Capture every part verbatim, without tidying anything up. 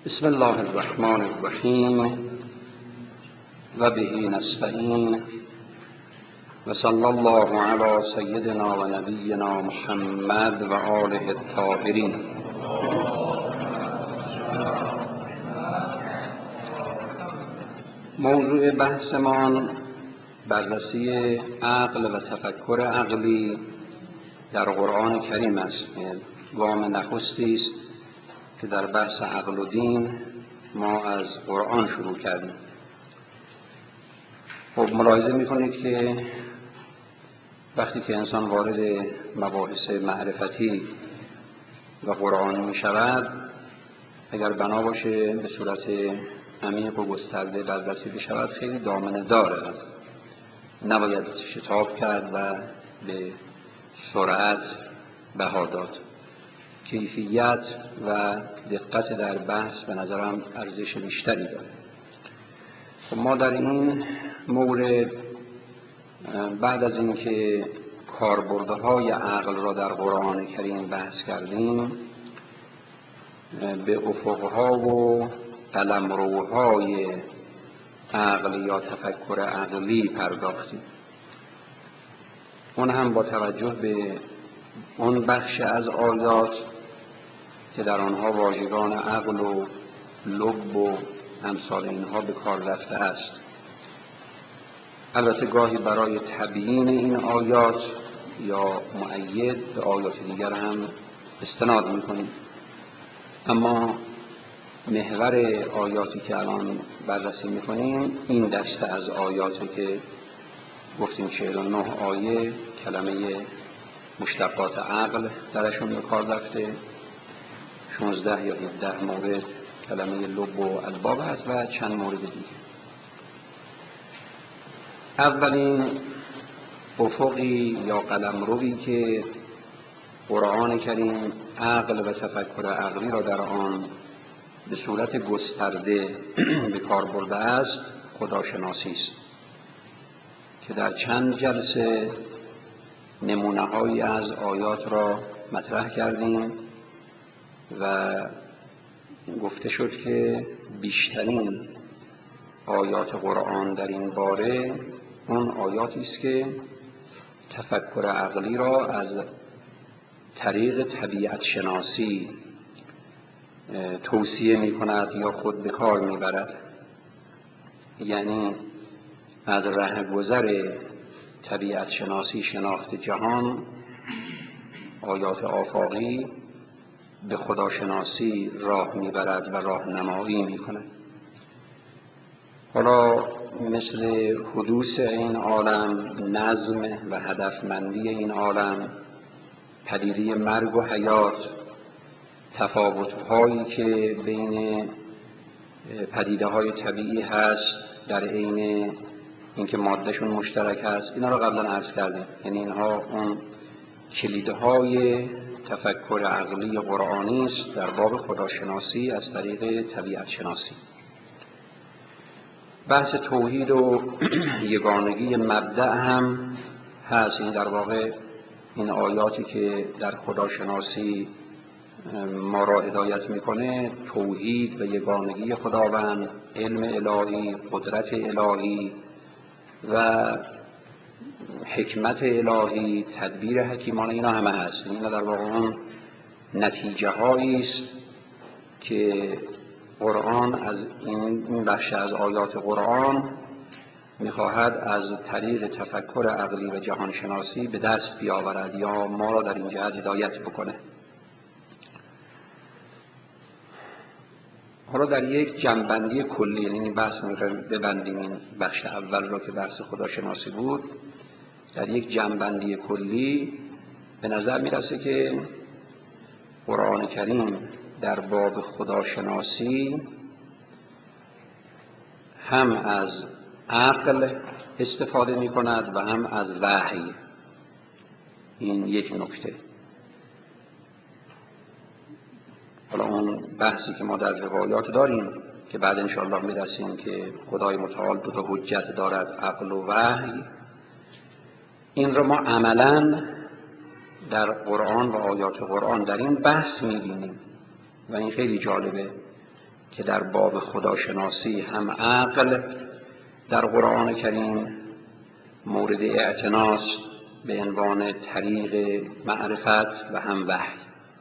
بسم الله الرحمن الرحیم و به نستعین و صلی الله علی سیدنا و نبینا محمد و آله الطاهرین. موضوع بحثمان بررسی عقل و تفکر عقلی در قرآن کریم است. گام نخستی است که در بحث عقل و دین ما از قرآن شروع کردیم. خب ملاحظه می‌کنید که وقتی که انسان وارد مباحث معرفتی و قرآنی می‌شود، اگر بنا باشه به صورت عمیق و گسترده بررسی بشود خیلی دامنه داره، نباید شتاب کرد و به سرعت بها داد. کیفیت و دقت در بحث به نظرم ارزش بیشتری داره. خب ما در این مورد بعد از اینکه کاربردهای عقل را در قرآن کریم بحث کردیم، به افقها و قلمروهای عقل یا تفکر عقلی پرداختیم. اون هم با توجه به اون بخش از آیات که در آنها واژگان عقل و لب و امثال اینها به کار رفته است. البته گاهی برای تبیین این آیات یا مؤید به آیات دیگر هم استناد می‌کنیم، اما محور آیاتی که الان بررسی می‌کنیم این دسته از آیاتی که گفتیم چهل و نه آیه کلمه مشتقات عقل درشون به کار رفته، شانزده یا هفده مورد کلمه لب و الباب هست و چند مورد دیگه. اولین افقی یا قلمروی که قرآن کریم عقل و تفکر عقلی را در آن به صورت گسترده به کار برده است خداشناسی است که در چند جلسه نمونه‌هایی از آیات را مطرح کردیم و گفته شد که بیشترین آیات قرآن در این باره اون آیاتی است که تفکر عقلی را از طریق طبیعت شناسی توصیه می کند یا خود به کار می برد، یعنی از رهگذر طبیعت شناسی شناخت جهان آیات آفاقی به خداشناسی راه میبرد و راهنمایی میکند. حالا مثل حدوث این عالم، نظم و هدفمندی این عالم، پدیده مرگ و حیات، تفاوت‌هایی که بین پدیده‌های طبیعی هست در عین اینکه مادهشون مشترک هست، اینا رو قبلا عرض کردیم. یعنی اینها اون کلیدهای تفکر عقلی قرآنی است در باب خداشناسی از طریق طبیعت شناسی. بحث توحید و یگانگی مبدأ هم هست. این در واقع این آیاتی که در خداشناسی ما را هدایت میکنه، توحید و یگانگی خداوند، علم الهی، قدرت الهی و حکمت الهی، تدبیر حکیمانه، اینا همه هست. اینا در واقع اون نتیجه هایی است که قرآن از این بخش از آیات قرآن میخواهد از طریق تفکر عقلی و جهانشناسی به دست بیاورد یا ما را در این جهت هدایت بکنه. حالا در یک جنبندی کلی، یعنی بحث می‌خوایم ببندیم این بخش اول را که بحث خداشناسی بود، در یک جنبندی کلی به نظر میرسه که قرآن کریم در باب خداشناسی هم از عقل استفاده می کند و هم از وحی. این یک نکته. حالا اون بحثی که ما در روایات داریم که بعد انشاءالله میرسیم که خدای متعال دو تا حجت دارد، عقل و وحی، این رو ما عملاً در قرآن و آیات قرآن در این بحث می‌بینیم و این خیلی جالبه که در باب خداشناسی هم عقل در قرآن کریم مورد اعتناست به عنوان طریق معرفت و هم وحی.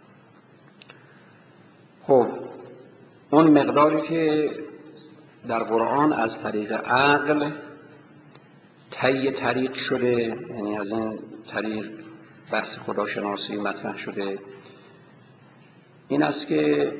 خب اون مقداری که در قرآن از طریق عقل طی طریق شده، یعنی از این طریق بحث خداشناسی مطرح شده، این است که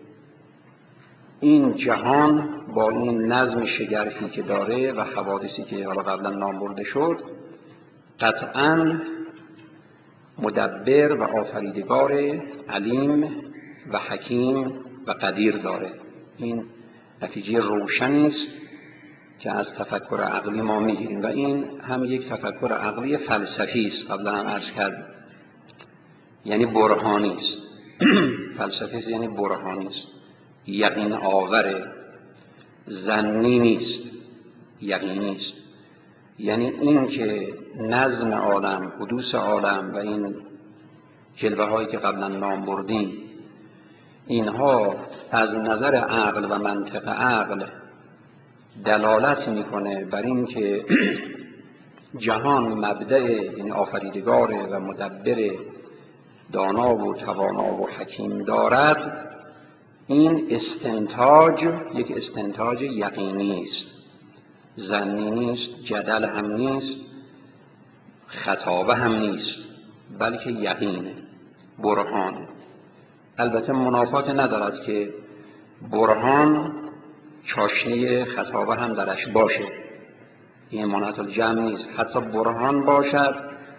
این جهان با این نظم شگرفی که داره و حوادثی که حالا قبلا نام برده شد قطعاً مدبر و آفریدگار علیم و حکیم و قدیر داره. این نتیجه روشنی است که از تفکر عقلی ما میگیریم و این هم یک تفکر عقلی فلسفی است. قبلا هم عرض کردم یعنی برهانی است. فلسفی است یعنی برهانی است، یقین آوره، ظنی نیست، یقینی است. یعنی این که نظم عالم، حدوث عالم و این جلوه هایی که قبلا نام بردیم اینها از نظر عقل و منطق عقل دلالت میکنه بر این که جهان مبدأ یعنی آفریدگار و مدبر دانا و توانا و حکیم دارد، این استنتاج یک استنتاج یقینی است، ظنی نیست، جدل هم نیست، خطابه هم نیست، بلکه یقینه، برهانه. البته منافات ندارد که برهان چاشنی خطابه هم درش باشه، این مناط الجمع نیست. حتی برهان باشد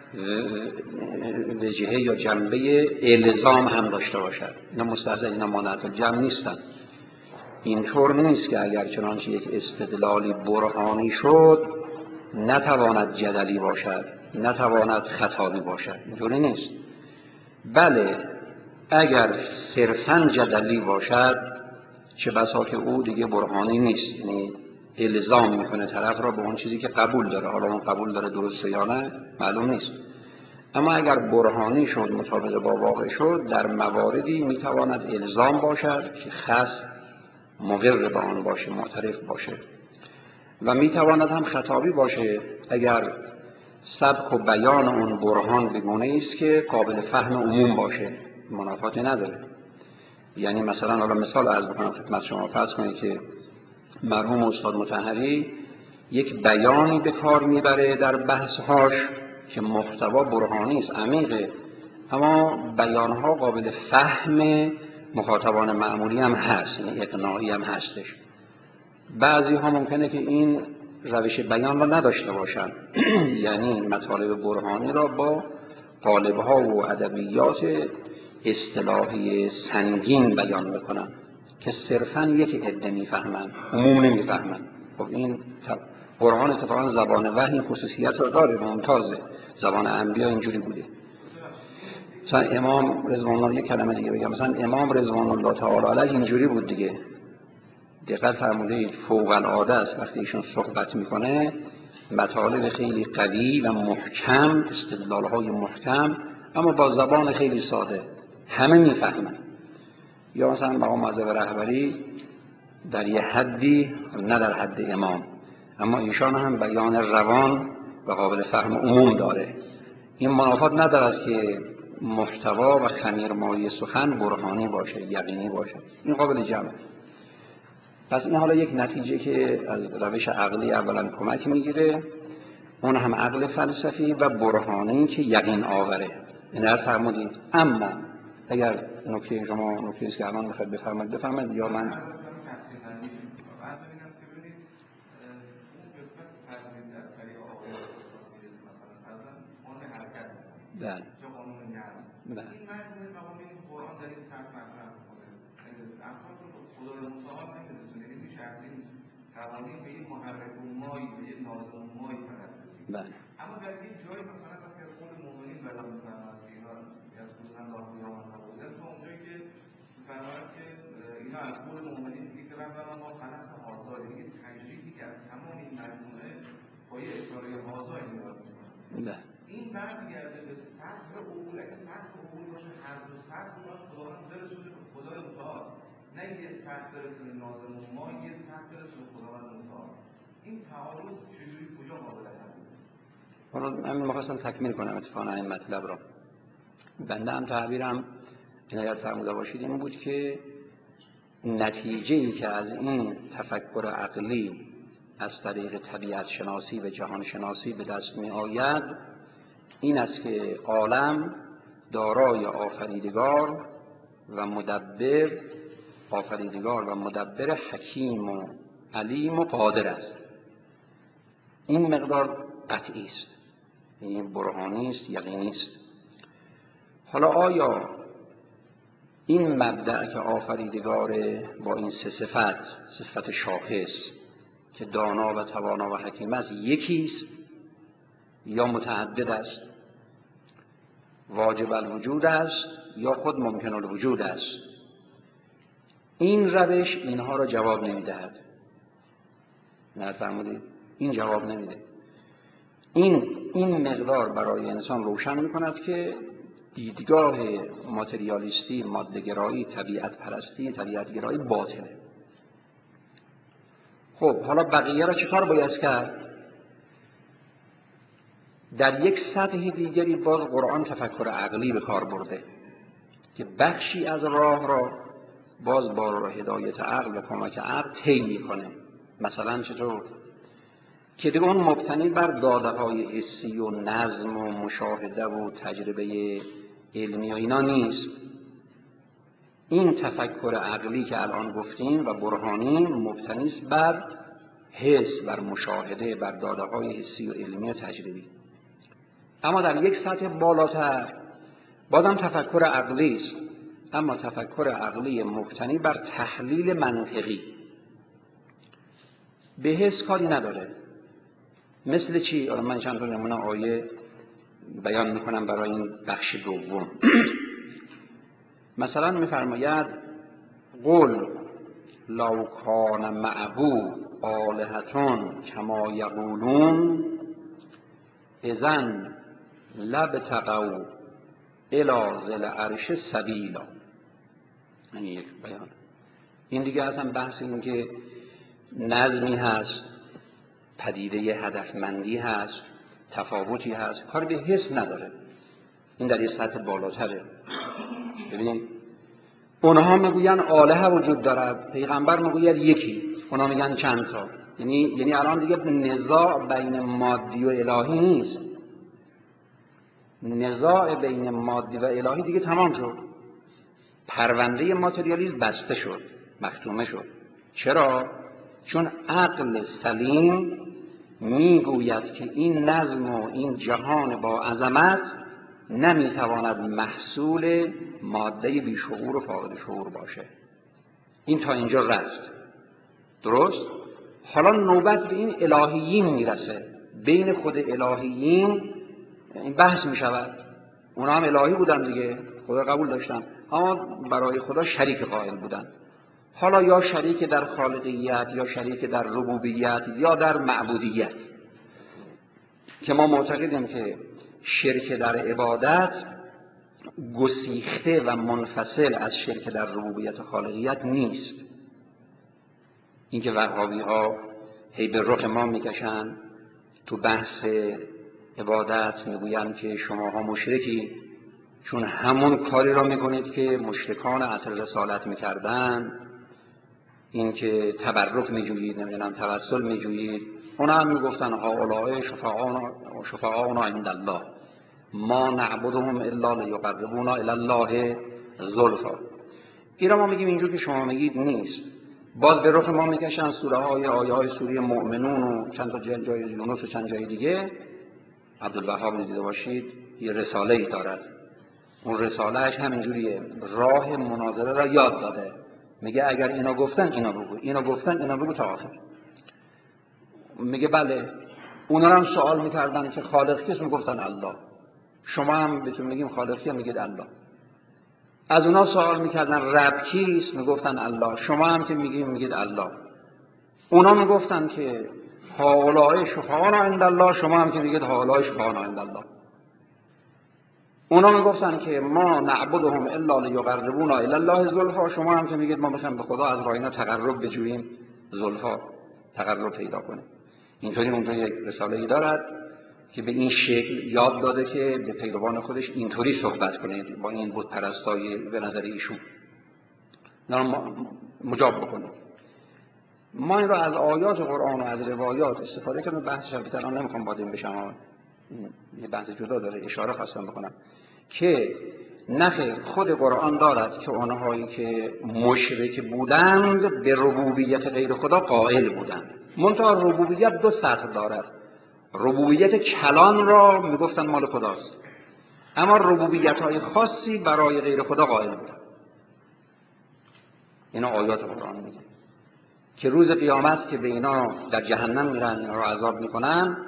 وجهه یا جنبه الزام هم داشته باشد، اینا مستلزم، اینا مناط الجمع نیستن. اینطور نیست که اگر چنانچه یک استدلالی برهانی شد نتواند جدلی باشد، نتواند خطابی باشد، اینطوری نیست. بله اگر صرفاً جدلی باشد چه بسا که او دیگه برهانی نیست، یعنی الزام میکنه طرف را به اون چیزی که قبول داره، حالا اون قبول داره درسته یا نه معلوم نیست. اما اگر برهانی شد، مطابق با واقع شد، در مواردی میتواند الزام باشد که خاص مقر به آن باشه، معترف باشه، و میتواند هم خطابی باشه اگر سبک و بیان اون برهان بگونه است که قابل فهم عموم باشه، منافاتی نداره. یعنی مثلا حالا مثال عرض بکنم خدمت شما، فرض کنید که مرحوم استاد مطهری یک بیانی به کار میبره در بحث‌هاش که محتوا برهانی است، عمیقه، اما بیانها قابل فهم مخاطبان معمولی هم هست، یعنی اقناعی هم هستش. بعضی ها ممکنه که این روش بیان را نداشته باشند یعنی مطالب برهانی را با قالب‌ها و ادبیات اصطلاحی سنگین بیان بکنن که صرفاً یک عده میفهمن، عموم نمیفهمن. خب این قرآن اتفاقاً زبان وحی این خصوصیت را داره، ممتازه. زبان انبیا اینجوری بوده. مثلا امام رضوان الله، یک کلمه دیگه بگم، مثلا امام رضوان الله تعالی علیه اینجوری بود دیگه. دقت فرمودید فوق العاده است وقتی ایشون صحبت میکنه، مطالب خیلی قوی و محکم، استدلال‌های محکم، اما با زبان خیلی ساده، همه میفهمن. یا مثلا مقام مذهب رهبری در یه حدی، نه در حد امام، اما ایشان هم بیان روان و قابل فهم عموم داره. این منافات ندارد که محتوا و خمیرمایی سخن برهانی باشه، یقینی باشه، این قابل جمع. پس این حالا یک نتیجه که از روش عقلی اولا کمک میگیره، اون هم عقل فلسفی و برهانی که یقین آوره. این را فرمودید. اما اگر نکته شما نکته است که الان میخواید بفرمایید بفرمایید یا من بله بله این مجموعه قوانین قرآن در این سطح مطرح می‌کنه. افراد رو خدای متعال نمی‌رسونه، یعنی میشه از این قوانین به این محرک مایی، به این ناظم مایی پردازید. بله. اما در این جایی مثلا وقتی از قول مؤمنین بیان می‌فرماد که اینا از قول الله قیاما قبولن، تا اونجایی که می‌فرماد که اینا از قول مؤمنین میگه که ربنا ما خلقت هذا، یعنی تجریدی که از تمام این مجموعه با یه اشاره هذا ایراد می‌کنه. این برمیگرده به سطح عقول. اگه سطح عقول باشه هر دو سطح باید خداوند برسونه به خدای متعال، نه یه سخت برسونه نازم ما، یه سخت برسونه خداوند متعال. این تعارض چجوری کجا قابل حل؟ حالا من می‌خواستم تکمیل کنم اتفاقا این مطلب را. بنده هم تعبیرم عنایت فرموده باشید این بود که نتیجه‌ای که از این تفکر عقلی از طریق طبیعت شناسی و جهان شناسی به دست می آید این است که عالم دارای آفریدگار و مدبر آفریدگار و مدبر حکیم و علیم و قادر است. این مقدار قطعی است، این برهانی است، یقینی است. حالا آیا این مبدأ که آفریدگار با این سه صفت، صفت شاخص که دانا و توانا و حکیم است، یکی است یا متعدد است؟ واجب الوجود است یا خود ممکن الوجود است؟ این روش اینها را جواب نمیدهد. نه فرمودید این جواب نمیده. این این مقدار برای انسان روشن میکند که دیدگاه ماتریالیستی، ماده‌گرایی، طبیعت پرستی، طبیعت گرایی باطله. خب حالا بقیه را چیکار باید کرد؟ در یک سطح دیگری باز قرآن تفکر عقلی به کار برده که بخشی از راه را باز با هدایت عقل و کمک عقل طی میکنه. مثلا چطور؟ که دیگه اون مبتنی بر داده های حسی و نظم و مشاهده و تجربه علمی و اینا نیست. این تفکر عقلی که الان گفتیم و برهانی مبتنی است بر حس، بر مشاهده، بر داده های حسی و علمی و تجربی. اما در یک سطح بالاتر بازم تفکر عقلی است، اما تفکر عقلی مبتنی بر تحلیل منطقی، به حس کاری نداره. مثل چی؟ من چند تا نمونه آیه بیان میکنم برای این بخش دوم. مثلا میفرماید قل لو کان معه آلهة کما یقولون اذن لابتغوا الی ذی العرش سبیلا. این یک بیان. این دیگه اصلا بحث این که نظمی هست، پدیده هدفمندی هست، تفاوتی هست، کار به حس نداره. این در یک سطح بالاتره. ببینید اونها میگوین آلهه وجود دارد، پیغمبر میگوید یکی، اونها میگن چند تا. یعنی یعنی الان دیگه نزاع بین مادی و الهی نیست. نزاع بین مادی و الهی دیگه تمام شد. پرونده ماتریالیسم بسته شد، مختومه شد. چرا؟ چون عقل سلیم میگوید که این نظم و این جهان با عظمت نمیتواند محصول ماده بیشعور و فاقد شعور باشه. این تا اینجا رست. درست؟ حالا نوبت به این الهیین میرسه. بین خود الهیین این بحث میشود. اونا هم الهی بودن دیگه، خدا قبول داشتن، اما برای خدا شریک قائل بودن. حالا یا شریک در خالقیت یا شریک در ربوبیت یا در معبودیت، که ما معتقدیم که شرک در عبادت گسیخته و منفصل از شرک در ربوبیت و خالقیت نیست. اینکه وهابی ها هی به رخ ما میکشن تو بحث عبادت، میگویند که شماها مشرکی چون همون کاری را میکنید که مشرکان عصر رسالت میکردن، این که تبرک میجویید، نمیدونم توسل میجویید. اونا هم میگفتن هؤلاء شفعاؤنا عند الله ما نعبدهم الا لیقربونا الی الله زلفا. این را ما میگیم اینجور که شما میگید نیست. باز به رخ ما میکشن سوره های آیه های سوره مؤمنون و چند تا جای یونس و چند جای دیگه. عبدالوهاب دیده باشید یه رساله ای دارد، اون رسالهش همینجوریه، راه مناظره را یاد داده. میگه اگر اینا گفتن اینا بگو، اینا گفتن اینا بگو تا آخر. میگه بله. اونا هم سوال میکردن که خالق کیست؟ میگفتن الله. شما هم بهتون میگیم خالق کیه؟ میگید الله. از اونا سوال میکردن رب کیست؟ میگفتن الله. شما هم که میگیم میگید الله. اونا میگفتن که هؤلاء شفعاؤنا عند الله، شما هم که میگید هؤلاء شفعاؤنا عند الله. اونا میگفتن که ما نعبدهم الا لیقربونا الی الله زلفا، شما هم که میگید ما میخوایم به خدا از راه اینا تقرب بجوییم، زلفا تقرب پیدا کنیم. اینطوری اونجا یک رساله‌ای دارد که به این شکل یاد داده که به پیروان خودش اینطوری صحبت کنید با این بت پرستای به نظر ایشون مجاب بکنید. ما این رو از آیات قرآن و از روایات استفاده کردیم. بحثش البته الان نمیخوام وارد بشم، یه بحث جدا داره، اشاره خواستم بکنم که نخیر خود قرآن دارد که آنهایی که مشرک بودند به ربوبیت غیر خدا قائل بودند. منتها ربوبیت دو سطح دارد. ربوبیت کلان را میگفتن مال خداست، اما ربوبیت های خاصی برای غیر خدا قائل بودند. اینا آیات قرآن میگه که روز قیامت که به اینا در جهنم میرن، اینا رو عذاب میکنن،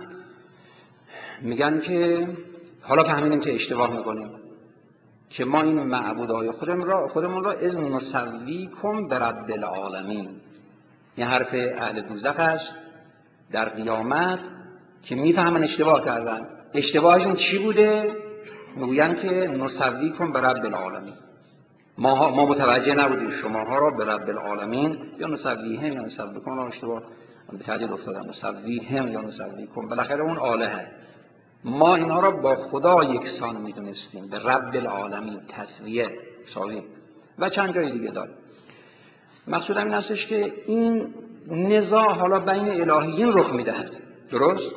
میگن که حالا فهمیدیم که اشتباه میکنیم که ما این معبودهای خودمون را خودمون را اذ نسویکم برب العالمین. این حرف اهل دوزخ است در قیامت که میفهمن اشتباه کردن. اشتباهشون چی بوده؟ میگن که نسویکم برب العالمین، ما ما متوجه نبودیم شماها را به رب العالمین، یا نسویهم یا نسویکم، را اشتباه به تعدیل افتادن، نسویهم یا نسویکم، بالاخره اون الهه. ما اینها را با خدا یکسان میدونستیم، به رب العالمین تسویه ساوی و چند جای دیگه داره. مقصودم این هستش که این نزاع حالا بین الهیین رخ میدهد. درست؟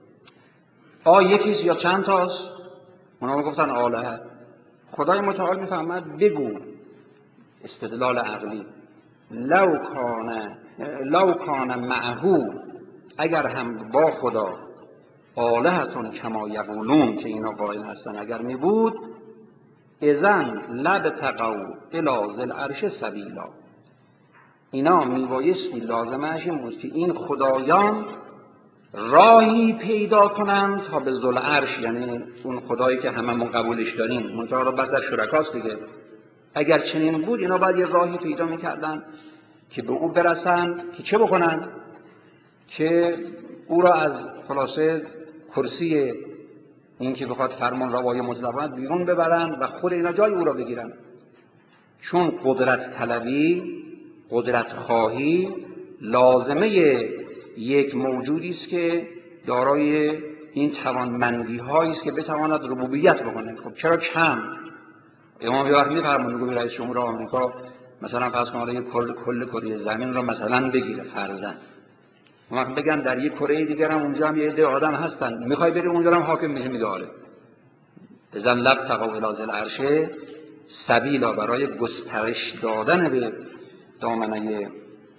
آ یکیست یا چند تاست؟ اونا میگفتن الهه. خدای متعال میفهمد بگو استدلال عقلی لو کان لو کان معهو، اگر هم با خدا آلهتون کما یقولون که اینا قائل هستن اگر می بود، اذن لبتغوا الی ذی العرش سبیلا، اینا میبایستی لازمش این بود که این خدایان راهی پیدا کنند تا به ذل عرش، یعنی اون خدایی که هممون قبولش داریم، منتها رو بعد در شرکاست دیگه. اگر چنین بود اینا باید یه راهی پیدا میکردن که به او برسن که چه بکنن؟ که او را از خلاصه کرسی این که بخواد فرمان روای مطلقاً بیرون ببرن و خود اینا جای او را بگیرن. چون قدرت طلبی، قدرت خواهی لازمه یک موجودی است که دارای این توانمندی هایی است که بتواند ربوبیت بکنه. خب چرا کم؟ امام یه وقت میفرمونه میگه رئیس جمهور آمریکا مثلا فرض کنه کل کل کره زمین را مثلا بگیره فرضاً، وقت بگن در یک کره دیگر هم اونجا هم یه عده آدم هستن، میخوای بری اونجا هم حاکم میشه، میگه آره. بزن لب تقوا الی ذی العرش سبیلا، برای گسترش دادن به دامنه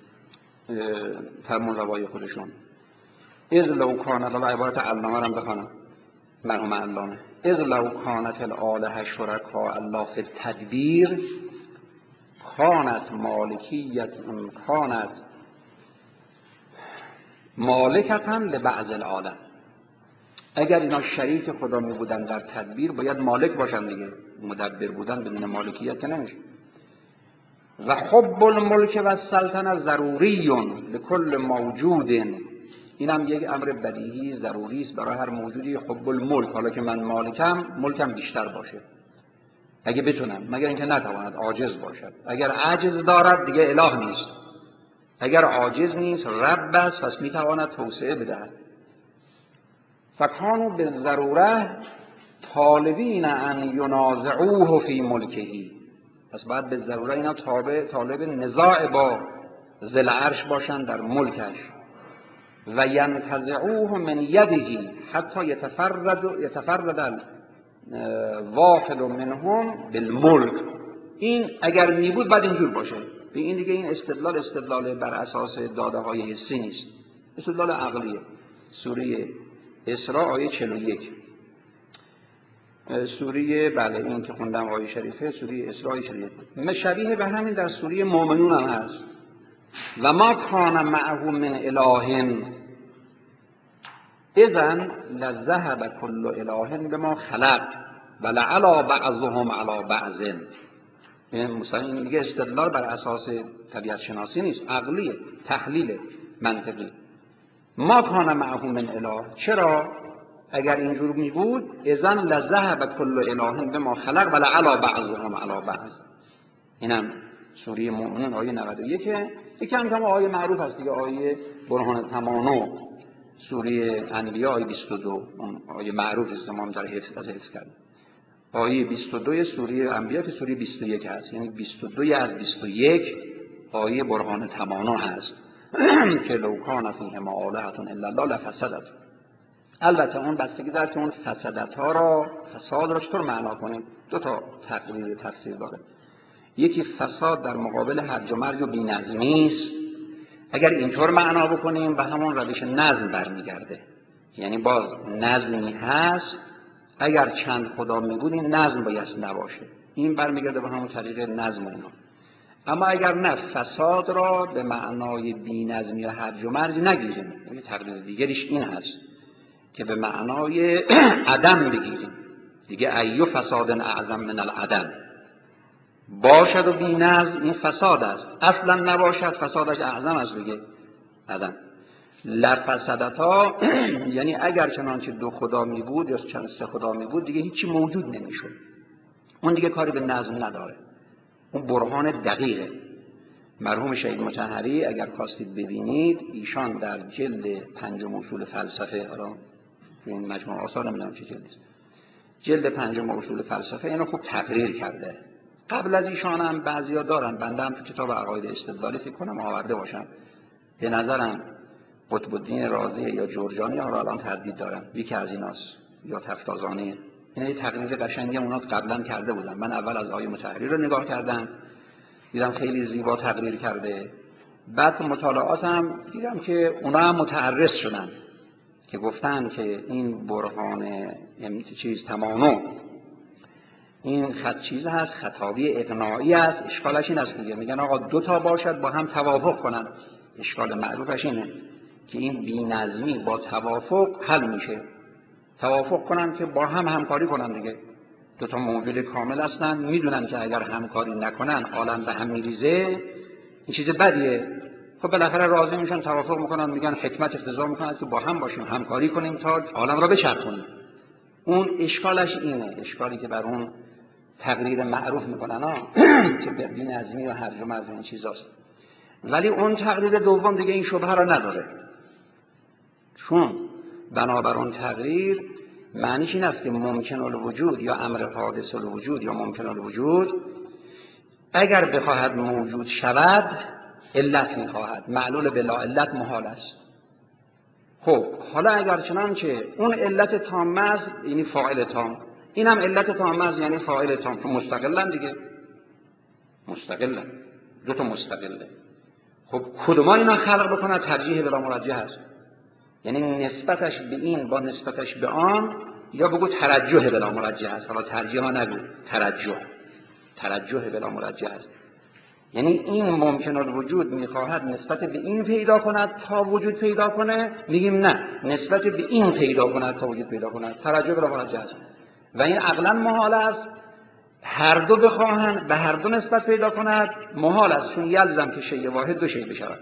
فرمان روای خودشون. اذ لو کان، حالا عبارت علامه رو بخونم، مرحوم علامه، اذ لو کانت الالهه شرکاء الله فی التدبیر کانت مالکیت کانت مالکتن لبعض العالم. اگر اینا شریک خدا می بودن در تدبیر باید مالک باشن دیگه، مدبر بودن بدون مالکیت که نمیشه. و حب الملک و السلطنه ضروریون لکل موجود، این هم یک امر بدیهی ضروری است برای هر موجودی. حب الملک، حالا که من مالکم ملکم بیشتر باشه اگه بتونم، مگر اینکه نتواند، عاجز باشد. اگر عجز دارد دیگه اله نیست، اگر عاجز نیست رب است، پس میتواند توسعه بدهد. فکانوا بالضروره طالبین ان ینازعوه فی ملکهی، پس بعد به ضروره اینا تابع طالب نزاع با ذی العرش باشند در ملکش. و ینتزعوه من یده حتی یتفرد یتفرد الواحد منهم بالملک. این اگر می بود بعد اینجور باشه. به این دیگه این استدلال استدلال بر اساس داده های حسی نیست، استدلال عقلیه. سوره اسراء آیه چهل و یک، سوره بله این که خوندم آیه شریفه سوره اسراء آیه چهل و یک، شبیه به همین در سوره مومنون هم هست. و ما کان معه من اله اذن لذهب کل اله بما خلق ولعلی بعضهم علی بعض. این مثلا این دیگه استدلال بر اساس طبیعت شناسی نیست، عقلیه، تحلیل منطقی. ما کان معه من اله، چرا؟ اگر اینجور می بود اذن لذهب کل اله بما خلق ولعلی بعضهم علی بعض. اینم سوره مؤمنون آیه نود و یک. یکی هم کم آیه معروف هست دیگه، آیه برهان تمانو سوره انبیاء آیه بیست و دو، اون آیه معروف است ما هم در حفظ از حفظ کردیم. آیه بیست و دو سوره انبیاء که سوره بیست و یک هست، یعنی بیست و دو از بیست و یک آیه برهان تمانو هست که لو کان فیهما آلهة الا الله لفسدت. البته اون بستگی داره که اون فسادت ها را، فساد را چطور معنا کنیم. دو تا تقریر تفسیر داره. یکی فساد در مقابل هرج و مرج و بی‌نظمی است. اگر اینطور معنا بکنیم به همون روش نظم برمیگرده، یعنی باز نظمی هست. اگر چند خدا میبود این نظم باید نباشه، این برمیگرده به همون طریق نظم اینا. اما اگر نه، فساد را به معنای بی‌نظمی و هرج و مرج نگیریم. یعنی تقریر دیگریش این هست که به معنای عدم بگیریم دیگه. ایو فساد اعظم من العدم، باشد و بی‌نظم این فساد است، اصلا نباشد فسادش اعظم است دیگه، عدم. لفسدتا یعنی اگر چنانچه دو خدا می بود یا چند سه خدا می بود دیگه هیچی موجود نمیشد، اون دیگه کاری به نظم نداره. اون برهان دقیقه. مرحوم شهید مطهری اگر خواستید ببینید، ایشان در جلد پنجم اصول فلسفه، حالا تو این مجموعه آثار نمیدونم چه جلدی است، جلد پنجم اصول فلسفه اینو خوب تقریر کرده. قبل از ایشان هم بعضیا دارن، بنده هم تو کتاب عقاید استدلالی فکر کنم آورده باشم. به نظرم قطب الدین رازی یا جرجانی ها الان تردید دارن، یکی از ایناست یا تفتازانی. اینا یه تقریر قشنگی اونا قبلا کرده بودن. من اول از آیه مطهری رو نگاه کردم، دیدم خیلی زیبا تقریر کرده. بعد مطالعاتم دیدم که اونا هم متعرض شدن که گفتن که این برهان این چیز تمانو این خط چیز هست، خطابی اقناعی است. اشکالش این است دیگه، میگن آقا دو تا باشد با هم توافق کنن. اشکال معروفش اینه که این بی‌نظمی با توافق حل میشه. توافق کنن که با هم همکاری کنن دیگه. دو تا موجود کامل هستن، میدونن که اگر همکاری نکنن عالم به هم میریزه، این چیز بدیه. خب بالاخره راضی میشن، توافق میکنن، میگن حکمت اقتضا میکنه که با هم باشیم، همکاری کنیم تا عالم را بچرخونیم. اون اشکالش اینه، اشکالی که بر اون تقریر معروف میکنن ها که بی‌نظمی و هرج و مرج این چیزاست. ولی اون تقریر دوم دیگه این شبهه را نداره، چون بنابر اون تقریر معنیش این است که ممکن الوجود یا امر حادث الوجود یا ممکن الوجود اگر بخواهد موجود شود علت میخواهد، معلول بلا علت محال است. خب حالا اگر چنانچه اون علت تامه است یعنی فاعل تام، این هم علت تامه است یعنی فاعل تام، مستقلن دیگه، مستقلن، دو تا مستقله. خب کدوم اینا خلق بکنه ترجیح بلا مرجح است، یعنی نسبتش به این با نسبتش به آن، یا بگو ترجح بلا مرجح است. حالا ترجیح ها نگو، ترجح ترجح بلا مرجح است. یعنی این ممکن الوجود میخواهد نسبت به این پیدا کند تا وجود پیدا کنه، میگیم نه، نسبت به این پیدا کند تا وجود پیدا کند، ترجح بلا مرجح است. و این عقلا محال است. هر دو بخواهند به هر دو نسبت پیدا کند محال است، چون یلزم که شیء واحد دو شیء بشود.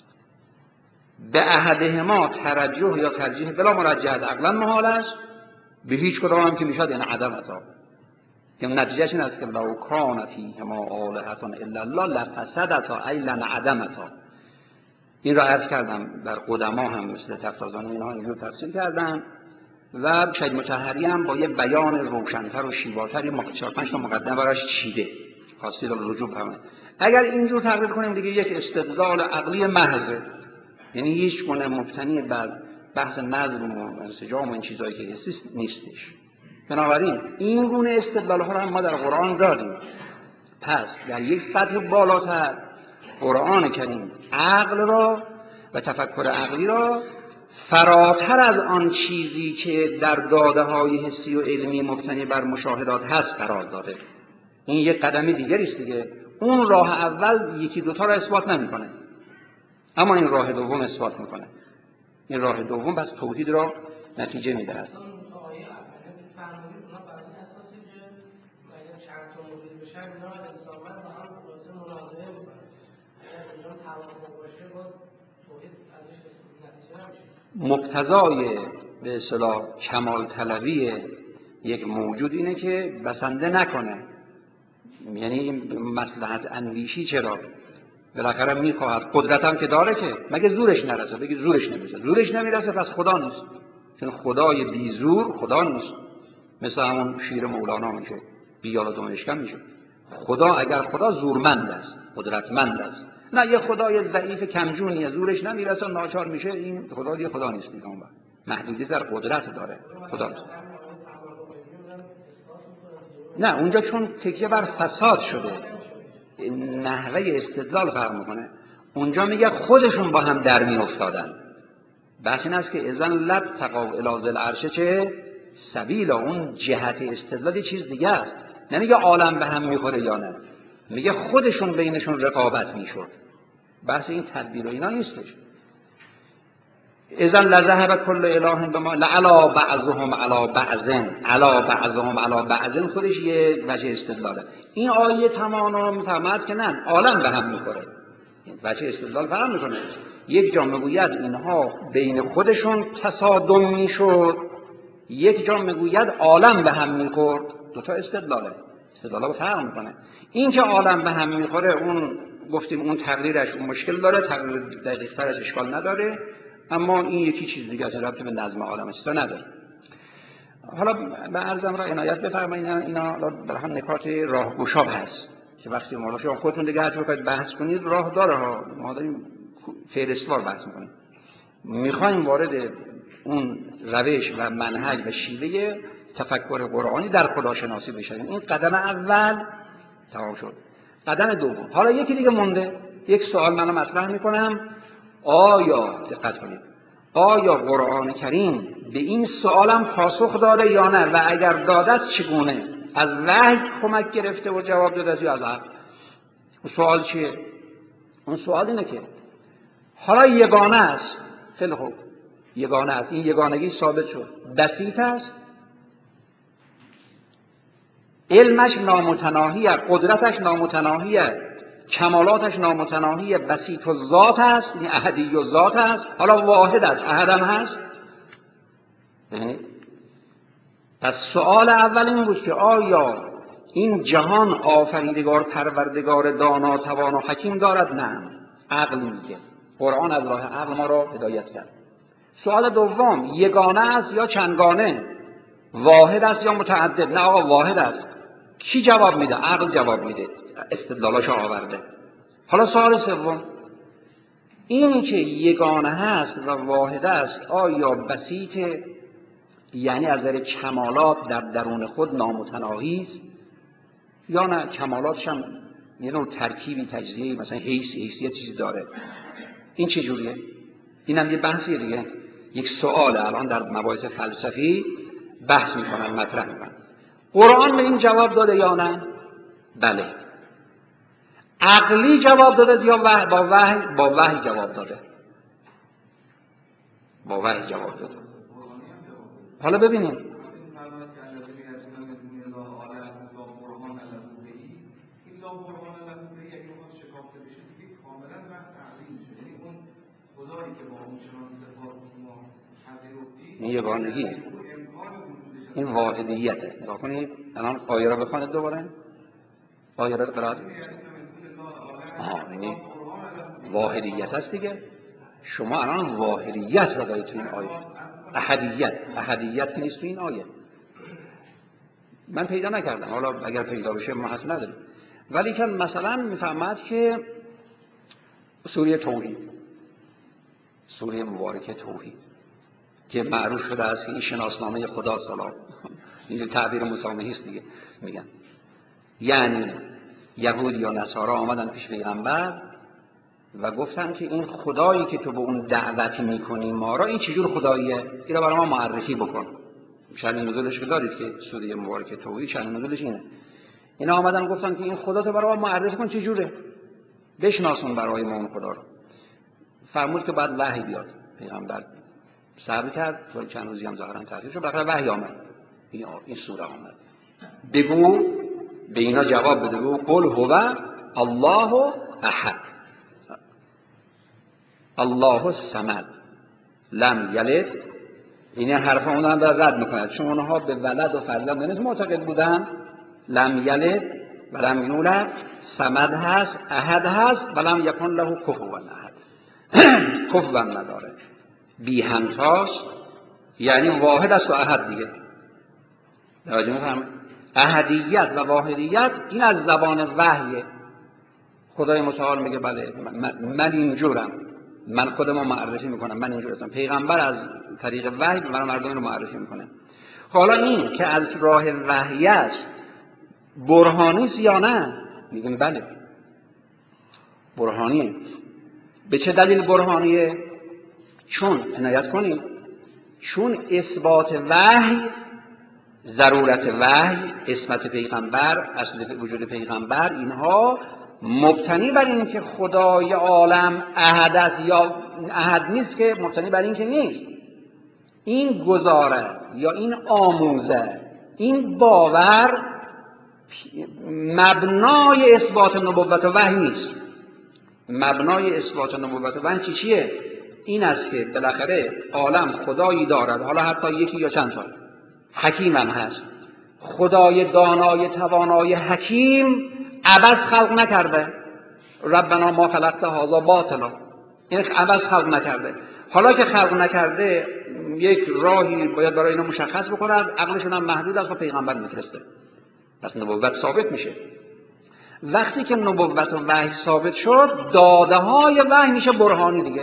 به احدهما ترجح یا ترجیح بلا مرجح عقلا محال است، به هیچ کدام هم که میشد یعنی عدم است. که نتیجهش این است که لو کان فیهما آلهة الا الله لفسدتا ای لانعدمتا. این را عرض کردم در قدما هم مثل تفتازانی اینها اینجور تفسیر کردن و شهید مطهری هم با یه بیان روشن‌تر و شیواتری چهار پنج تا مقدمه براش چیده. خواستید رجوع کنم. اگر اینجور تقریر کنیم دیگه یک استدلال عقلی محض، یعنی هیچ گونه مبتنی بر بحث نظم و انسجام و این چیزایی که هست نیستش. بنابراین این گونه استدلال ها را هم ما در قرآن داریم. پس در یک سطح بالاتر قرآن کریم عقل را و تفکر عقلی را فراتر از آن چیزی که در داده های حسی و علمی مبتنی بر مشاهدات هست قرار داده. این یک قدم دیگری است دیگه. اون راه اول یکی دوتا را اثبات نمیکنه، اما این راه دوم اثبات میکنه. این راه دوم بس توحید را نتیجه میدهد. مقتضای به اصطلاح کمال طلبی یک موجود اینه که بسنده نکنه، یعنی مصلحت اندیشی. چرا؟ بالاخره میخواهد، قدرت هم که داره که مگه زورش نرسه؟ بگی زورش نمیرسه، زورش نمیرسه پس خدا نیست، چون خدای بی زور خدا نیست. مثل همون شیر مولانا میشه بیال و دمشکم میشه. خدا اگر خدا زورمند است، قدرتمند است، نه یه خدای ضعیف کمجونیه زورش نمیرسه ناچار میشه، این خدا دیگه خدا نیست دیگه، اون محدودی در قدرت داره، خدا نیست. نه اونجا چون تکیه بر فساد شده، نحوه استدلال فرق میکنه. اونجا میگه خودشون با هم در می افتادن. بحث این است که اذن لب تقاو الی ذی العرش چه سبیلا، اون جهت استدلال یه چیز دیگه است. نمیگه عالم به هم میخوره یا نه، میگه خودشون بینشون رقابت میشد. بحث این تدبیر و اینا نیستش. اذن لذهب کل اله بما لعلی بعضهم علی بعض علی بعضهم علی بعض، خودش یه وجه استدلاله. این آیه تماما میفهمد که نه عالم به هم میخوره، وجه استدلال فرق میکنه. یک جا میگوید اینها بین خودشون تصادم میشد، یک جا میگوید عالم به هم میخورد. دو تا استدلاله، استدلالا فرق میکنه. این که عالم به هم میخوره اون گفتیم اون تقریرش اون مشکل داره، تقریر دقیق ترش اشکال نداره، اما این یکی چیز دیگه است، ربطی به نظم عالم است نداره. حالا به عرضم را عنایت بفرمایید، اینا برای هم نکات راهگشا هست که وقتی ما شما خودتون دیگه هر وقت بحث کنید راه داره ها، ما داریم فهرستوار بحث میکنیم، میخوایم وارد اون روش و منهج و شیوه تفکر قرآنی در خداشناسی بشیم. این قدم اول تمام شد. قدم دوم، حالا یکی دیگه مونده. یک سوال منو مطرح میکنم، آیا دقت کنید، آیا قرآن کریم به این سوالم پاسخ داده یا نه، و اگر داده چگونه؟ از وحی کمک گرفته و جواب داده یا از عقل؟ اون سوال چیه؟ اون سوال اینه که حالا یگانه است، خیلی خوب یگانه است، این یگانگی ثابت شد، بسیط است، علمش نامتناهیه، قدرتش نامتناهیه، کمالاتش نامتناهیه، بسیط الذات است، یعنی احدی الذات است، حالا واحد است، احدم هست. پس سوال اول این بود که آیا این جهان آفریدگار پروردگار دانا توانا حکیم دارد؟ نه، عقل میگه. قرآن از راه عقل ما را هدایت کرد. سوال دوم، یگانه است یا چندگانه؟ واحد است یا متعدد؟ نه آقا واحد است. کی جواب میده؟ عقل جواب میده، استدلالاشو آورده. حالا سوال سوم، این که یگانه هست و واحد است آیا بسیط، یعنی از نظر کمالات در درون خود نامتناهی است یا نه کمالاتش هم یه نوع ترکیبی تجزیه‌ای مثلا حیث حیثیت چیزی داره؟ این چه جوریه؟ اینم یه بحثیه دیگه، یک سواله. الان در مباحث فلسفی بحث میکنن، مطرح میکنن. قرآن به این جواب داده یا نه؟ بله. عقلی جواب داده یا وحی؟ با وحی با وحی جواب داده، با وحی جواب داده. حالا ببینیم این یگانگی، این واحدیته. نگاه کنید الان آیه را بخونید دوباره، آیه را قرائت. آها یعنی واحدیت هست دیگه. شما الان واحدیت را دارید تو این آیه، احدیت احدیت نیست تو این آیه. من پیدا نکردم، حالا اگر پیدا بشه ما حس نداریم. ولی که مثلا میفهمد که سوره توحید، سوره مبارکه توحید که معروف شده است که این شناسنامه خدا سلام، این تعبیر مسامحی است دیگه. میگن یعنی یهود یا نصارا آمدن پیش پیغمبر و گفتن که این خدایی که تو به اون دعوت میکنی ما را، این چجور خداییه؟ اینو برای ما معرفی بکن. شأن نزولش دارید که سوره مبارکه توحید شأن نزولش اینه. اینا آمدن گفتن که این خدا تو برای ما معرفی کن چجوره، بشناسون برای ما اون خدا رو. فرمود که بعد وحی بیاد. پیغمبر صبر کرد، تا چند روزی هم ظاهرا تعطیل شد، بعد وحی آمد، این این سوره آمد. بگو به اینا جواب بده، بگو قل هو الله احد الله الصمد لم یلد این حرف اونها هم رد میکنند، چون اونها به ولد و فرزند نیست معتقد بودن. لم یلد و لم یولد، صمد هست، احد هست و لم یکن له کفوا احد. کفوا نداره، بی همتاست، یعنی واحد است و احد دیگه. توجه می‌فرمایید؟ احدیت و واحدیت این از زبان وحیه. خدای متعال میگه بله من, من اینجورم، من خودمو معرفی میکنم، من اینجور هستم. پیغمبر از طریق وحی برای مردم رو معرفی میکنه. حالا این که از راه وحی است برهانی است یا نه؟ میگیم بله برهانیه. به چه دلیل برهانیه؟ چون عنایت کنید، چون اثبات وحی، ضرورت وحی، اسمت پیغمبر، اصل وجود پیغمبر، اینها مبتنی بر این که خدای عالم احد است یا احد نیست، که مبتنی بر این که نیست. این گزاره یا این آموزه، این باور مبنای اثبات نبوت و وحی نیست. مبنای اثبات نبوت و وحی چی چیه؟ این است که بالاخره عالم خدایی دارد، حالا حتی یکی یا چند تا، حکیم هم هست. خدای دانای توانای حکیم عبث خلق نکرده. ربنا ما خلقت هذا باطلا، این عبث خلق نکرده. حالا که خلق نکرده یک راهی باید برای اینو مشخص بکنه، عقلشون هم محدود است و پیغمبر میفرسته، پس نبوت ثابت میشه. وقتی که نبوت و وحی ثابت شد، داده های وحی میشه برهانی دیگه.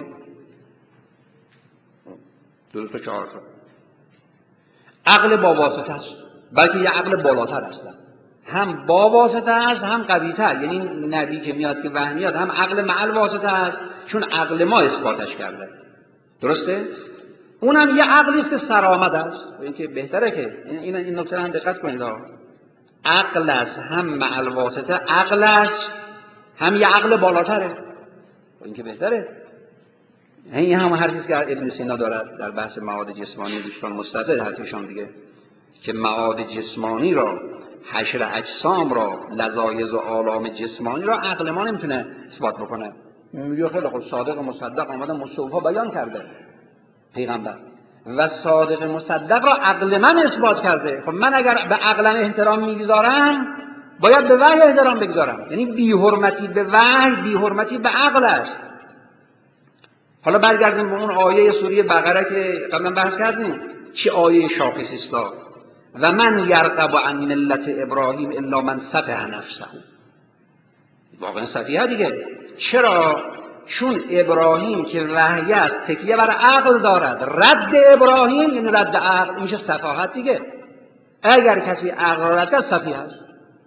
دو تا چهار تا عقل با واسطه است، بلکه یه عقل بالاتر است، هم با واسطه است هم قوی‌تر. یعنی نبی که میاد که وحی میاد هم عقل معل واسطه است، چون عقل ما اثباتش کرده. درسته؟ اونم یه عقلی است که سرآمد است. این که بهتره که این این نکته هم دقت کنید. عقل است هم معل واسطه، عقل است هم یه عقل بالاتره. این که بهتره. این هم حرفی که ابن سینا دارد در بحث مواد جسمانی، دوستان مستعد حرفشون دیگه، که مواد جسمانی را، حشر اجسام را، لذایذ و آلام جسمانی را عقل ما نمیتونه اثبات بکنه. میگه خیلی خب صادق و مصدق آمده مصطفی بیان کرده پیغمبر، و صادق مصدق را عقل من اثبات کرده. خب من اگر به عقلم احترام میگذارم باید به وحی احترام بگذارم. یعنی بی حرمتی به وحی بی حرمتی به عقل است. حالا برگردیم به اون آیه سوره بقره که قبلا بحث کردیم. چه آیه شاخصی است؟ و من یرغب عن ملت ابراهیم الا من سفه نفسه. واقعا سفیه دیگه. چرا؟ چون ابراهیم که وحی است تکیه بر عقل دارد. رد ابراهیم یعنی رد عقل، میشه سفاهت دیگه. اگر کسی عقل را رد کرد سفیه است.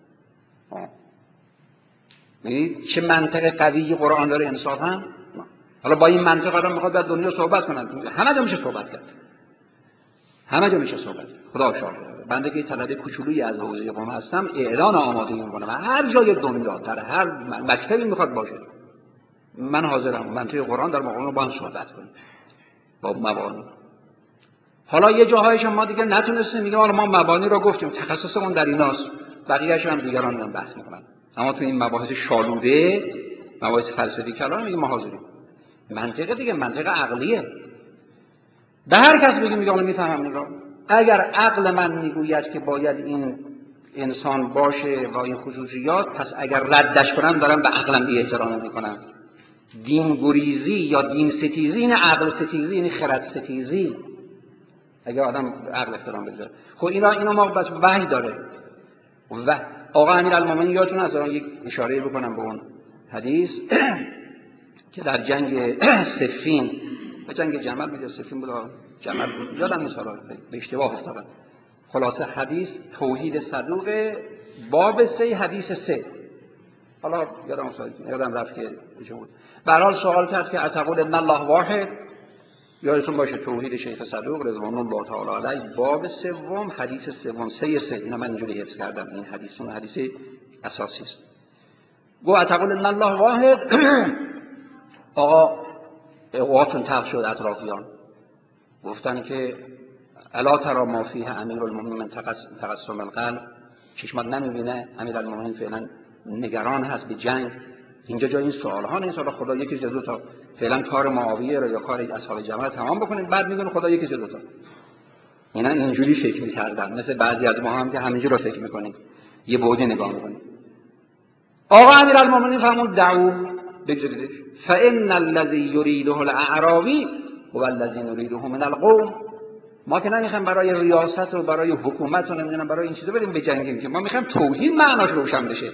می‌بینید چه منطق قوی قرآن داره انصافا. حالا با این منطق آدم میخواد در دنیا صحبت کنن، همه جا میشه صحبت کرد، همه جا میشه صحبت. خدا شاهده بنده که طلبه کوچولویی از حوزه قم هستم، اعلان آمادگی میکنم هر جای دنیا در هر مکتبی میخواد باشه من حاضرم منطق قرآن در مقام با هم صحبت کنیم با مبانی. حالا یه جاهایش ما دیگه نتونستیم، میگم حالا ما مبانی رو گفتیم، تخصصمون در ایناست، بقیه‌اش هم دیگران میان بحث میکنن. اما تو این مباحث شالوده، مباحث فلسفی کلام، میگیم ما حاضریم. منطقه دیگه منطق عقلیه. به هر کس بگیم میگم میفهمم این رو. اگر عقل من میگوید که باید این انسان باشه با این خصوصیات، پس اگر ردش کنم دارم به عقلم بی احترامی میکنم. دین گریزی یا دین ستیزی این عقل ستیزی، این خرد ستیزی. اگر آدم عقل احترام بذاره، خب اینا اینا ما بس وحی داره. و آقا امیرالمومنین یادتون هست یک اشاره بکنم به اون حدیث که در جنگ صفین، به جنگ جمل میگه صفین بود جمل بود یادم نیست، حالا به اشتباه افتادم. خلاصه حدیث توحید صدوق باب سه حدیث سه، حالا یادم افتاد یادم رفت که چه بود. به هر حال سوال کرد که اتقول ان الله واحد، یادتون باشه توحید شیخ صدوق رضوان الله تعالی علیه باب سوم حدیث سوم سه سه. اینا من اینجوری حفظ کردم، این حدیث اون حدیث اساسی است. گو اتقول ان الله واحد. آقا اوقاتون تلخ شد، اطرافیان گفتن که الا ترى ما فیه امیرالمومنین من تقسم القلب، چشمات نمیبینه امیرالمومنین فعلا نگران هست به جنگ. اینجا جای این سوال ها نیست. حالا خدا یکی جزو تا فعلا کار معاویه رو یا کار اصحاب جمل تمام بکنید، بعد میدونه خدا یکی جزو تا. اینا اینجوری فکر می‌کردن، مثل بعضی از ما هم که همینجوری رو فکر می‌کنیم، یه بعدی نگاه می‌کنیم. آقا امیرالمومنین فرمود دعو بگذاریدش، فإن الذی یریده الاعرابی هو الذی نریده من القوم. ما که نمیخوایم برای ریاست و برای حکومت و نمیدونم برای این چیزا بریم بجنگیم، که ما میخوایم توحید معناش روشن بشه.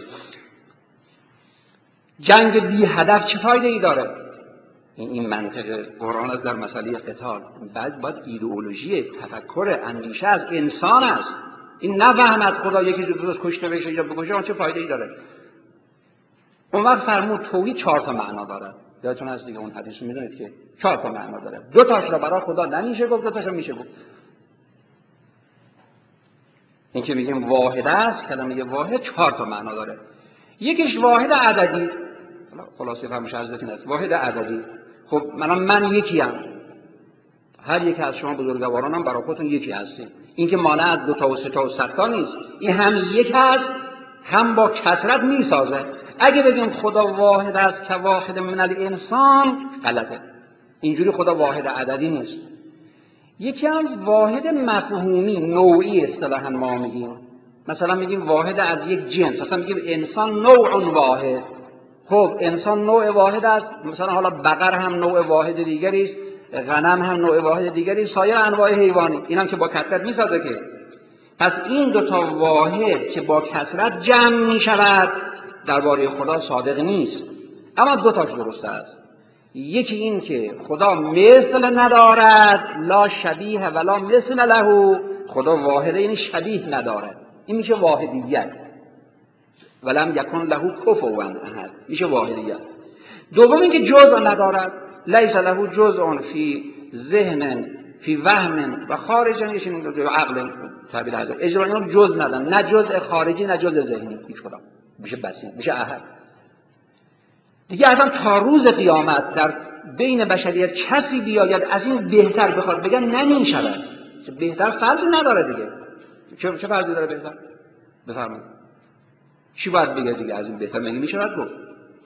جنگ بی هدف چه فایده ای داره؟ این این منطق قرآن است در مسئله قتال. بعد باید ایدئولوژی، تفکر، اندیشه از انسان است. این نفهمد خدا یکی دو روز کشته بشه یا بکشه چه فایده ای داره؟ اون وقت فرمود توحید چهار تا معنا داره. یادتون هست دیگه اون حدیث رو میدونید که چهار تا معنا داره. دو تاش رو برای خدا نمیشه گفت، دو تاش رو میشه گفت. این که میگیم واحد است، کلمه واحد چهار تا معنا داره. یکیش واحد عددی، خلاصه فهمش حضرت است، واحد عددی. خب منم من یکی ام، هر یک از شما بزرگوارانم برای خودتون یکی هستید. این که مانع از دو تا و سه تا و صد تا نیست، این هم یک هست هم با کثرت میسازه. اگه بگیم خدا واحد است که واحد من الانسان، غلطه. اینجوری خدا واحد عددی نیست. یکی هم واحد مفهومی نوعی اصطلاحاً ما میگیم. مثلا میگیم واحد از یک جنس، مثلا میگیم انسان نوع واحد. خب انسان نوع واحد است، مثلا حالا بقر هم نوع واحد دیگری است، غنم هم نوع واحد دیگری است، سایر انواع حیوانی، اینم که با کثرت میسازه که. پس این دو تا واحد که با کثرت جمع میشود درباره خدا صادق نیست. اما دو تاش درست است. یکی این که خدا مثل ندارد، لا شبیه ولا مثل له، خدا واحده یعنی شبیه ندارد، این میشه واحدیت. ولم یکن له کفوا احد، میشه واحدیت. دوم این که جزء ندارد، لیس له جزء فی ذهن فی وهم و خارج یشین عقل تعبیر حضرت اجرایان جزء ندارد، نه جزء خارجی نه جزء ذهنی، هیچ کدام. میشه بسیط، میشه احد. دیگه اصلا تا روز قیامت در بین بشریت کسی بیاید از این بهتر بخواد بگن نمیشود. بهتر فرضی نداره دیگه. چه چه فرضی داره بهتر؟ بفرمایید. چی باید بگه دیگه از این بهتر مگه میشود گفت؟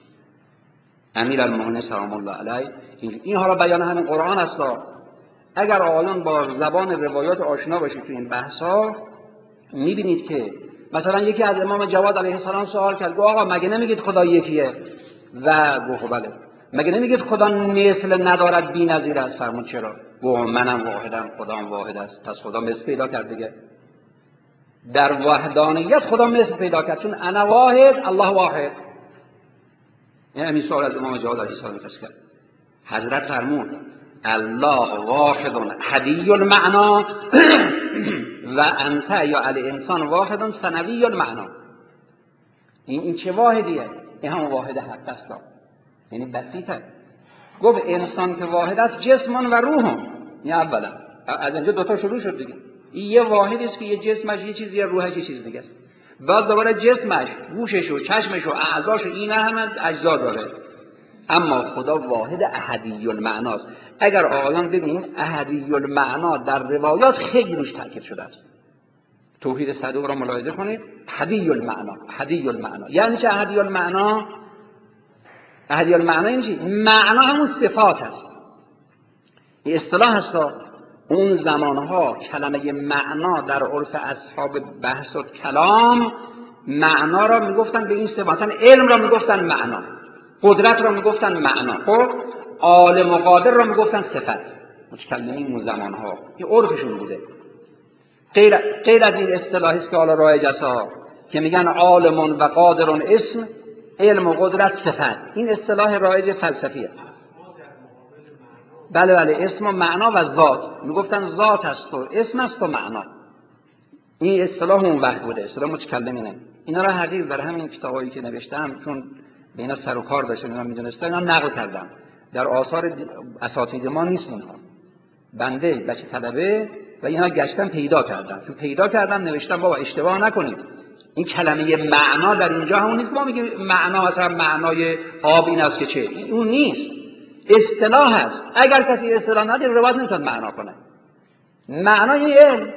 امیرالمومنین سلام الله علیه این این حالا بیان همین قرآن است. اگر آیان با زبان روایات آشنا باشید تو این بحثا میبینید که مثلا یکی از امام جواد علیه السلام سوال کرد، گفت آقا مگه نمیگید خدا یکیه؟ و گفت بله. مگه نمیگید خدا مثل ندارد بی‌نظیر است؟ فرمود چرا؟ گفت منم واحدم، خدام واحد است. پس خدا مثل پیدا کرد دیگه. در وحدانیت خدا مثل پیدا کرد، چون انا واحد الله واحد. این همین سوال از امام جواد علیه السلام کرد. حضرت فرمود الله واحد حدی المعنا و انت یا الانسان واحد ثنوی المعنا. این این چه واحدیه؟ این هم واحد حق است، یعنی بسیطه. گفت انسان که واحد است جسم و روح. این اولا از اینجا دوتا شروع شد دیگه. این یه واحدی است که یه جسمش یه چیزیه، روحش یه چیز دیگه است. بعد دوباره جسمش، گوشش و چشمش و اعضاش و این هم اجزا داره. اما خدا واحد احدی المعنا است. اگر آیان ببینیم احدی المعنا در روایات خیلی روش تاکید شده است. توحید صدوق را ملاحظه کنید. احدی المعنا، احدی المعنا یعنی چه احدی المعنا؟ احدی المعنا یعنی چی؟ معنا همون صفات است. این اصطلاح است. اون زمانها کلمه معنا در عرف اصحاب بحث و کلام معنا را میگفتن به این صفات. مثلا علم را میگفتن معنا، قدرت را میگفتن معنا، خب عالم و قادر را میگفتن صفت. متکلمین اون زمانها این عرفشون بوده. غیر غیر از این اصطلاحی است که حالا رایج است که میگن عالم و قادر اسم، علم و قدرت صفت. این اصطلاح رایج فلسفیه. بله بله اسم و معنا و ذات. میگفتن ذات است و اسم است و معنا. این اصطلاح اون وقت بوده، اصطلاح متکلمینه. اینا را حقیق در همین کتابایی که نوشتم چون به اینا سر و کار داشتم، اینا میدونستم، اینا نقل کردم. در آثار اساتید ما نیست اینها. بنده بچه طلبه و اینا گشتم پیدا کردم. چون پیدا کردم نوشتم بابا اشتباه نکنید. این کلمه معنا در اینجا همون نیست. ما میگیم معنا مثلا معنای آب این است که چه؟ اون نیست. اصطلاح است. اگر کسی اصطلاح نداره روایت نمیتونه معنا کنه. معنای علم.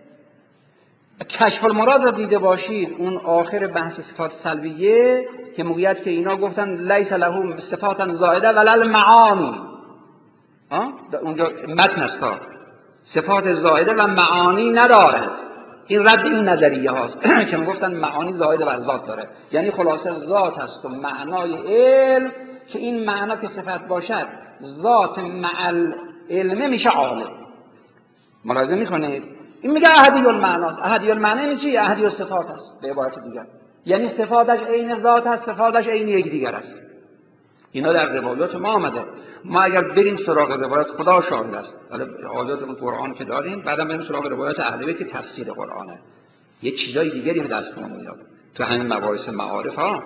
کشف المراد را دیده باشید، اون آخر بحث صفات سلبیه که میگوید که اینا گفتن لیس له صفات زائده ولا المعانی. ها اونجا متن است. صفات زائده و معانی ندارد. این رد این نظریه هاست که میگفتن معانی زائده بر ذات داره، یعنی خلاصه ذات هست و معنای علم که این معنا که صفت باشد ذات مع العلم میشه عالم. ملاحظه میکنید این میگه احدی المعناست. احدی المعنی یعنی چی؟ احدی الصفات است به عبارت دیگر، یعنی صفاتش عین ذات است، صفاتش عین یکدیگر است. اینا در روایات ما آمده. ما اگر بریم سراغ روایات خدا شاهد است، حالا آیات قرآن که داریم، بعدم بریم سراغ روایات اهل بیت که تفسیر قرآنه، یه چیزای دیگری به دستمون میاد تو همین مباحث معارف ها.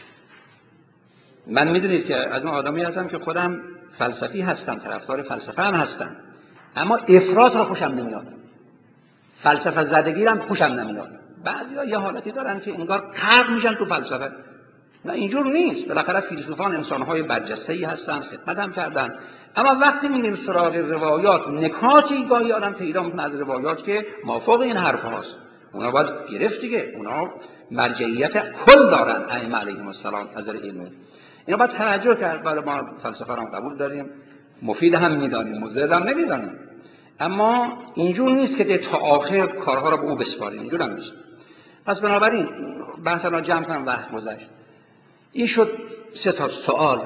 من میدونید که از اون آدمی هستم که خودم فلسفی هستم، طرفدار فلسفه هم هستم، اما افراط رو خوشم نمیاد، فلسفه زدگی هم خوشم نمیاد. بعضیا یه حالتی دارن که انگار غرق میشن تو فلسفه. نه اینجور نیست. بالاخره فیلسوفان انسان‌های برجسته‌ای هستن، خدمت هم کردن، اما وقتی میریم سراغ روایات نکاتی گاهی آدم پیدا می‌کنه از روایات که مافوق این حرف هاست. اونا باید گرفت دیگه، اونا مرجعیت کل دارن ائمه علیهم السلام از علمی. اینا باید توجه کرد. برای ما فلسفه رو قبول داریم، مفید هم می‌دانیم، مضر هم نمی‌دانیم، اما اینجور نیست که تا آخر کارها رو به او بسپاریم، اینجور هم نیست. پس بنابراین بحث را جمع کنم، وقت گذشت. این شد سه تا سوال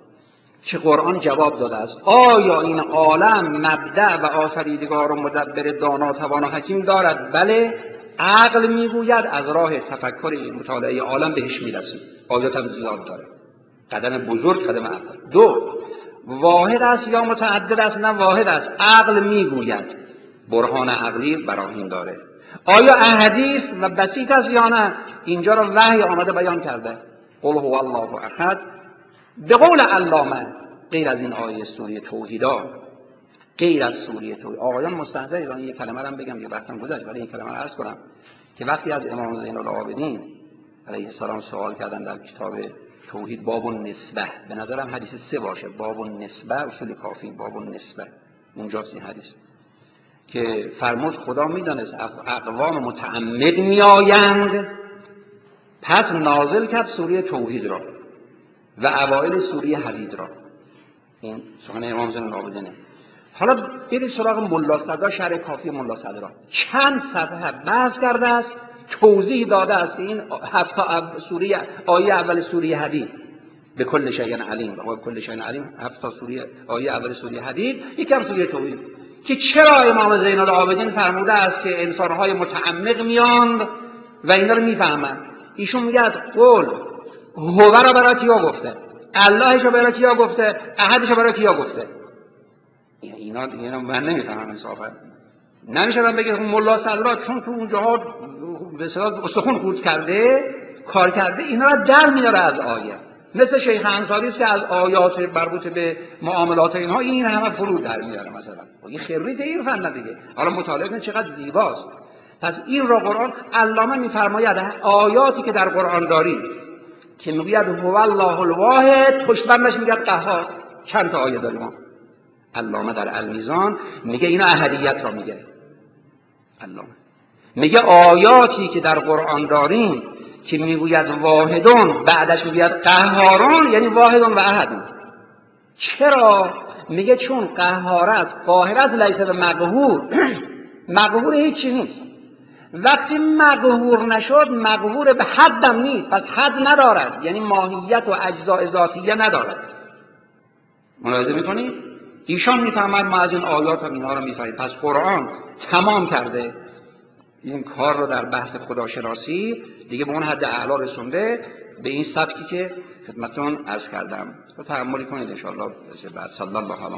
که قرآن جواب داده است. آیا این عالم مبدأ و آفریدگار و مدبر دانا توانا حکیم دارد؟ بله. عقل میگوید از راه تفکر مطالعه عالم بهش میرسید. آیات هم زیاد داره، قدم بزرگ قدم اول. دو، واحد است یا متعدد است؟ نه واحد است. عقل میگوید، برهان عقلی براهین داره. آیا احادیث و بسیط است یا نه؟ اینجا رو وحی آمده بیان کرده. قل هو الله احد. به قول علامه غیر از این آیه سوره توحیدا، غیر از سوره توحید، آقایان مستحضر ایران یک کلمه رو بگم، یه وقتم گذشت ولی این کلمه رو عرض کنم که وقتی از امام زین العابدین علیه السلام سوال کردن در کتاب توحید باب النسبه، به نظرم حدیث سه باشه، باب النسبه اصول کافی، باب النسبه اونجاست این حدیث که فرمود خدا میدانست اقوام متعمد میآیند، پس نازل کرد سوره توحید را و اوایل سوره حدید را. این سخن امام زین العابدینه. حالا برید سراغ ملا صدرا، شرح کافی ملا صدرا چند صفحه بحث کرده است، توضیح داده است که این هفت سوره آیه اول سوره حدید به کل شیء علیم و کل شیء علیم، هفت سوره آیه اول سوره حدید، یکم سوره توحید، که چرا امام زین العابدین فرموده است که انسان‌های متعمق میاند و اینا رو میفهمند. ایشون میگه از قول هو را برای کیا گفته، اللهش را برای کیا گفته، احدش را برای کیا گفته. اینا اینا من نمیفهمم انصافا. نمیشه من بگم ملا صدرا چون تو اونجاها به اصطلاح استخون خورد کرده، کار کرده، اینا را در میاره از آیه. مثل شیخ انصاری است که از آیات مربوط به معاملات اینها این همه فرود در میاره مثلا. این خریت این فن دیگه. حالا مطالعه کنید چقدر زیباست. پس این را قرآن علامه میفرماید آیاتی که در قرآن داریم که میگوید هو الله الواحد، پشتبندش میگه قهار. چند تا آیه داریم ما. علامه در المیزان میگه اینا احدیت را میگه. علامه میگه آیاتی که در قرآن داریم که میگوید واحدون، بعدش میگوید قهارون، یعنی واحدون و احدون. چرا؟ میگه چون قهار است، قاهر است، لیس به مقهور. مقهور هیچی نیست. وقتی مقهور نشد، مقهور به حدم نیست، پس حد ندارد، یعنی ماهیت و اجزاء ذاتیه ندارد. ملاحظه میکنید؟ ایشان میفهمند ما از این آیات هم اینا رو میفهمیم. پس قرآن تمام کرده این کار رو در بحث خداشناسی، دیگه به اون حد اعلا رسونده، به این سبکی که خدمتتون عرض کردم. تو تأملی کنید ان شاء الله. بعد صلی الله علیه